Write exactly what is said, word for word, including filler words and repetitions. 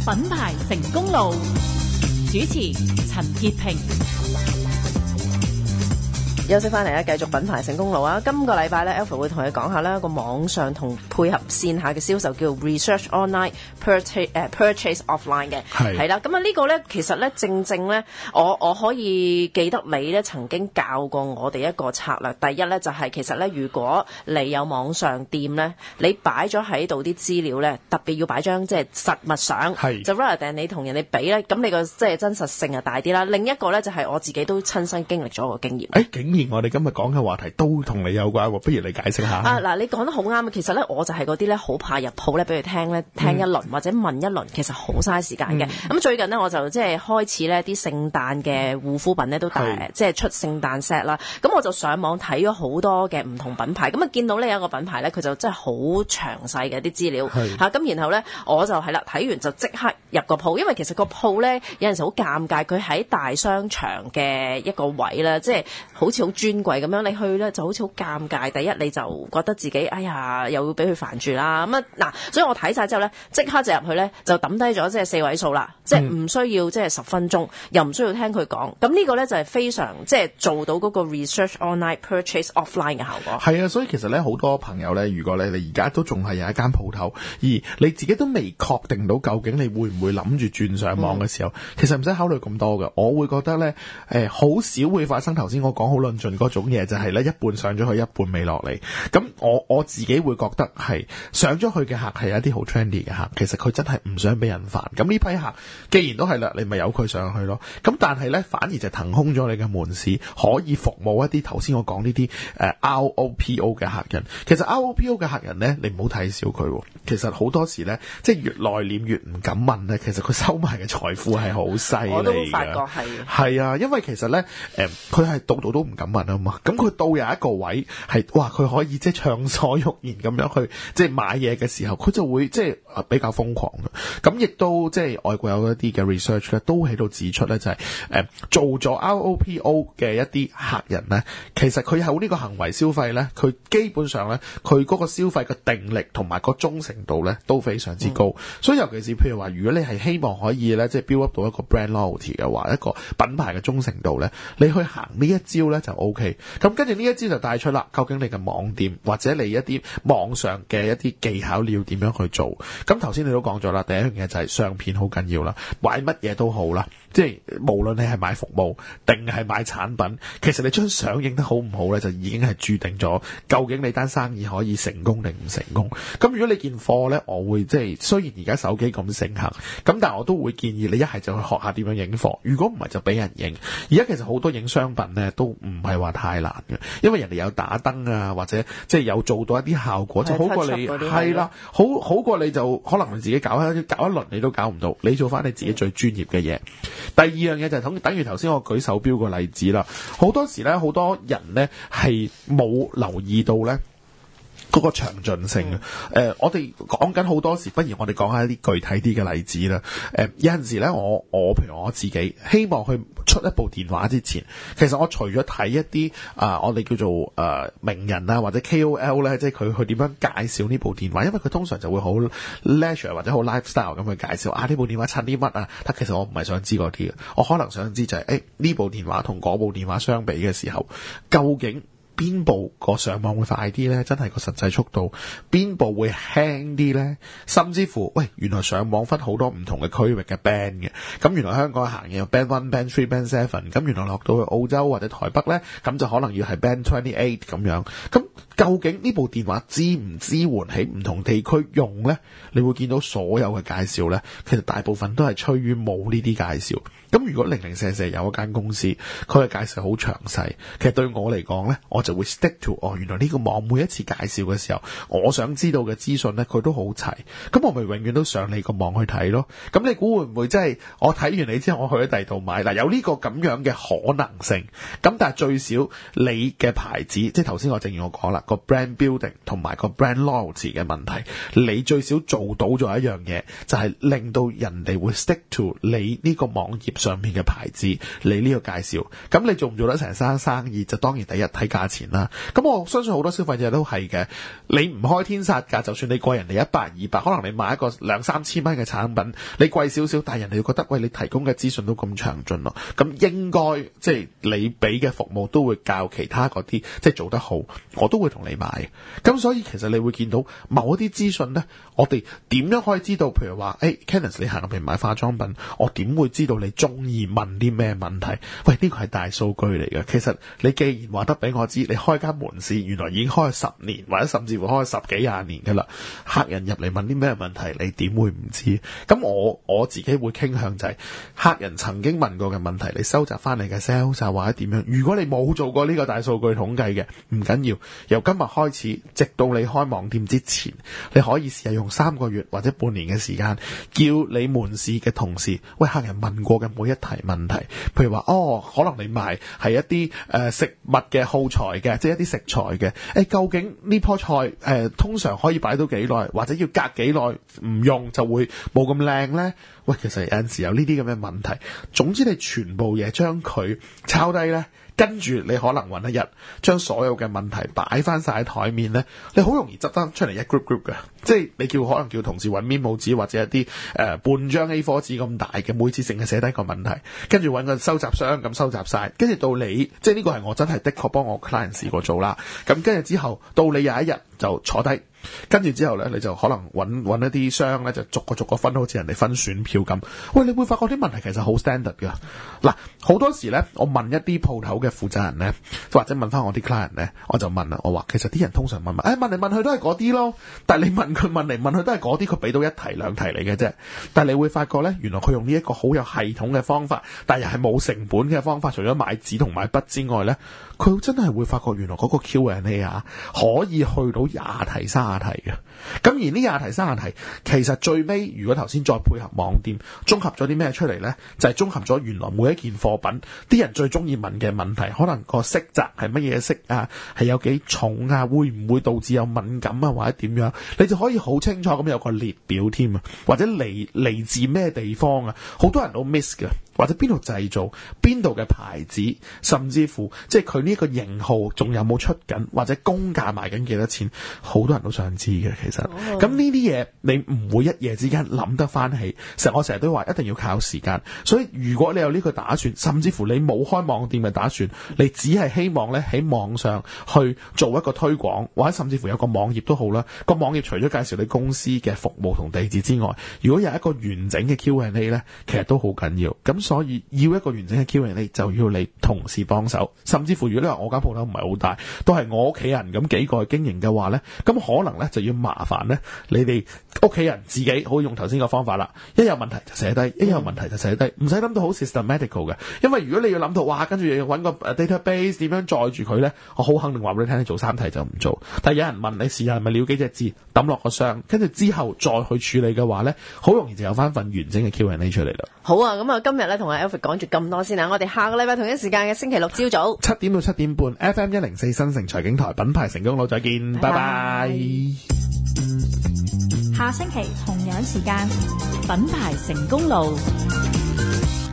品牌成功路，主持陳潔平。 休息翻嚟咧，繼續品牌成功路啊！今個禮拜咧 Alpha 會同你講下咧個網上同配合線下嘅銷售叫 Research Online Purchase、uh, Purchase Offline 嘅，係啦。咁啊呢個咧其實咧正正咧，我我可以記得你咧曾經教過我哋一個策略。第一咧就係、是、其實咧，如果你有網上店咧，你擺咗喺度啲資料咧，特別要擺張即係實物相，就 rather than 你同人哋比咧，咁你個即係真實性啊大啲啦。另一個咧就係、是、我自己都親身經歷咗個經驗。 誒竟然我哋今日講嘅話題都同你有關喎，不如你解釋下。 啊嗱，你講得好啱。其實咧，我就係嗰啲咧好怕入鋪咧，俾佢聽咧聽一輪、嗯、或者問一輪，其實好嘥時間嘅。咁、嗯、最近呢，我就即係開始咧啲聖誕嘅護膚品咧都大即係出聖誕 set 啦。咁我就上網睇咗好多嘅唔同品牌，咁啊見到呢有一個品牌咧，佢就真係好詳細嘅啲資料嚇。咁、啊、然後咧我就係啦，睇完就即刻入個鋪，因為其實個鋪咧有陣時好尷尬，佢喺大商場嘅一個位啦，即係好似好專櫃咁樣，你去咧就好似好尷尬。第一你就覺得自己哎呀又要俾佢煩住啦。咁啊嗱，所以我睇晒之後咧，即刻就入去咧就抌低咗即係四位數啦，即係唔需要即係十分鐘，又唔需要聽佢講。咁呢個咧就係非常即係做到嗰個 research online purchase offline 嘅效果。 係啊，所以其實咧好多朋友咧，如果咧你而家都仲係有一間鋪頭，而你自己都未確定到究竟你會唔會諗住轉上網嘅時候，嗯、其實唔使考慮咁多嘅。我會覺得咧，誒好少會發生頭先我講好論盡嗰種嘢，就係咧一半上咗去，一半未落嚟。咁我我自己會覺得係上咗去嘅客係一啲好 trendy 嘅客，其實佢真係唔想俾人煩。咁呢批客既然都係啦，你咪由佢上去咯。咁但係咧反而就騰空咗你嘅門市，可以服務一啲頭先我講呢啲誒 R O P O 嘅客人。其實 R O P O 嘅客人咧，你唔好睇小佢。其實好多時咧，即係越內斂越唔敢問咧，其實佢收埋嘅財富係好犀利嘅。 我都發覺係。 係啊，因為其實咧誒，佢係度度都唔敢問啊嘛。咁佢到有一個位係哇，佢可以即係暢所欲言咁樣去即係買嘢嘅時候，佢就會即係比較瘋狂嘅。咁亦都即係外國有一啲嘅 research 咧，都喺度指出咧，就係、是、誒做咗 R O P O 嘅一啲客人咧，其實佢有呢個行為消費咧，佢基本上咧，佢嗰個消費嘅定力同埋個忠誠度咧都非常之高。嗯、所以尤其是譬如話，如果你係希望可以咧，即係 build up 到一個 brand loyalty 嘅話，一個品牌嘅忠誠度咧，你去行呢一招咧就 OK。咁跟住呢一招就帶出啦，究竟你嘅網店或者你一啲網上嘅一啲技巧你要點樣去做？咁頭先你都講咗啦，第一樣嘢就係相片好緊要啦，買乜嘢都好啦，即係無論你係買服務定係買產品，其實你張相影得好唔好咧，就已經係注定咗究竟你單生意可以成功定唔成功。咁如果你件貨咧，我會即係雖然而家手機咁盛行，咁但係我都會建議你一係就去學下點樣影貨，如果唔係就俾人影。而家其實好多影商品咧都唔係話太難嘅，因為人哋有打燈啊，或者即係有做到一啲效果，就好過你係啦，好好過你就可能你自己搞一搞一輪你都搞唔到，你做翻你自己最專業嘅嘢。第二樣嘢就係等等於頭先我舉手錶個例子啦，好多時咧好多人咧係冇留意到咧嗰個詳盡性嘅。誒、呃，我哋講緊好多時，不如我哋講下一啲具體啲嘅例子啦。誒、呃，有陣時咧，我我譬如我自己希望去出一部電話之前，其實我除咗睇一啲啊、呃，我哋叫做誒、呃、名人啊或者 K O L 咧，即係佢去點樣介紹呢部電話，因為佢通常就會好 leisure 或者好 lifestyle 咁去介紹啊呢部電話襯啲乜啊。但其實我唔係想知嗰啲嘅，我可能想知就係誒呢部電話同嗰部電話相比嘅時候，究竟邊部個上網會快啲呢？真係個實際速度，邊部會輕啲呢？甚至乎，喂，原來上網分好多唔同嘅區域嘅 band 嘅，咁原來香港行嘅有 band one、band three、band seven，咁原來落到去澳洲或者台北呢，咁就可能要係 band twenty eight 咁樣。咁究竟呢部電話支唔支援喺唔同地區用呢？你會見到所有嘅介紹呢，其實大部分都係趨於冇呢啲介紹。咁如果零零舍舍有一間公司，佢嘅介紹好詳細，其實對我嚟講呢，我就會 stick to 哦，原來呢個網每一次介紹嘅時候，我想知道嘅資訊呢，佢都好齊，咁我咪永遠都上你個網去睇咯。咁你估會唔會真係我睇完你之後，我去咗第二度買？嗱，有呢個咁樣嘅可能性。咁但係最少你嘅牌子，即係頭先我正如我講啦，個 brand building 同埋個 brand loyalty 嘅問題，你最少做到咗一樣嘢，就係令到人哋會 stick to 你呢個網頁上面嘅牌子，你呢個介紹。咁你做唔做得成生生意，就當然第一睇價錢。 錢啦。咁我相信好多消費者都係嘅，你唔開天殺價，就算你貴人哋一百二百，可能你買一個兩三千蚊嘅產品，你貴少少，但係人哋會覺得喂，你提供嘅資訊都咁詳盡咯，咁應該即係你俾嘅服務都會較其他嗰啲即係做得好，我都會同你買。咁所以其實你會見到某一啲資訊呢，我哋點樣可以知道？譬如話，誒 Kenneth 你行入邊買化妝品，我點會知道你中意問啲咩問題？喂，呢個係大數據嚟嘅。其實你既然話得俾我知，你開間門市原來已經開咗十年，或者甚至乎開咗十幾廿年㗎啦。客人入嚟問啲咩問題，你點會唔知？咁我我自己會傾向就係、是、客人曾經問過嘅問題，你收集翻嚟嘅 sales 或者點樣？如果你冇做過呢個大數據統計嘅，唔緊要。由今日開始，直到你開網店之前，你可以試下用三個月或者半年嘅時間，叫你門市嘅同事，喂，客人問過嘅每一題問題，譬如話，哦，可能你賣係一啲誒、呃、食物嘅耗材嘅，即係一啲食材嘅，誒、欸，究竟呢棵菜誒、呃、通常可以擺到幾耐，或者要隔幾耐唔用就會冇咁靚呢？喂，其實有陣時有呢啲咁嘅問題，總之你全部嘢將佢抄低呢。跟住你可能揾一日，將所有嘅問題擺翻晒喺台面咧，你好容易執翻出嚟一 group group 嘅，即係你叫可能叫同事揾 memo 紙或者一啲誒、呃、半張 A 四 紙咁大嘅，每次淨係寫低個問題，跟住揾個收集箱咁收集晒，跟住到你，即係呢個係我真係的確幫我 client 試過做啦。咁跟住之後，到你有一日就坐低。跟住之後咧，你就可能揾揾一啲箱咧，就逐個逐個分，好似人哋分選票咁。喂，你會發覺啲問題其實好 standard 噶。嗱，好多時咧，我問一啲鋪頭嘅負責人咧，或者問翻我啲 client 咧，我就問啦，我話其實啲人通常問問，誒、哎、問嚟問去都係嗰啲咯。但係你問佢問嚟問去都係嗰啲，佢俾到一題兩題嚟嘅啫。但係你會發覺咧，原來佢用呢一個好有系統嘅方法，但係又係冇成本嘅方法，除咗買紙同買筆之外咧，佢真係會發覺原來嗰個 Q and A 啊，可以去到廿題卅題嘅。咁而呢廿題卅題，其實最尾如果頭先再配合網店，綜合咗啲咩出嚟呢？就係、是、綜合咗原來每一件貨品啲人最中意問嘅問題，可能個色澤係乜嘢色啊，係有幾重啊，會唔會導致有敏感啊，或者點樣？你就可以好清楚咁有個列表添啊，或者嚟嚟自咩地方啊，好多人都 miss 嘅。或者邊度製造，邊度嘅牌子，甚至乎即係佢呢個型號仲有冇出緊，或者公價賣緊幾多錢，好多人都想知嘅。其實，咁呢啲嘢你唔會一夜之間諗得翻起。成我成日都話一定要靠時間。所以如果你有呢個打算，甚至乎你冇開網店嘅打算，你只係希望咧喺網上去做一個推廣，或者甚至乎有個網頁都好啦。個網頁除咗介紹你公司嘅服務同地址之外，如果有一個完整嘅 Q and A 咧，其實都好緊要。咁所以要一個完整嘅 Q and A 就要你同事幫手，甚至乎如果你話我間鋪頭唔係好大，都係我屋企人咁幾個去經營嘅話呢，咁可能呢就要麻煩呢你哋屋企人自己可以用頭先個方法啦，一有問題就寫低，一有問題就寫低，唔使諗到好 systematical 嘅，因為如果你要諗到哇，跟住要揾個 database 點樣載住佢呢，我好肯定話俾你聽，你做三題就唔做。但係有人問你試下係咪了幾隻字，抌落個箱，跟住之後再去處理嘅話呢，好容易就有翻份完整嘅 Q and A 出嚟啦。好啊， 咁啊今日呢同阿 Alfred 講住咁多先啦，我哋下個禮拜同一時間嘅星期六朝早七點到七點半 F M 一零四新城財經台品牌成功路再見，拜拜。 下星期同樣時間品牌成功路。